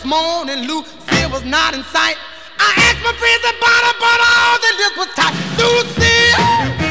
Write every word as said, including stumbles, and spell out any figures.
next morning, Lucille was not in sight. I asked my friends about her, but all the list was tight. Lucille!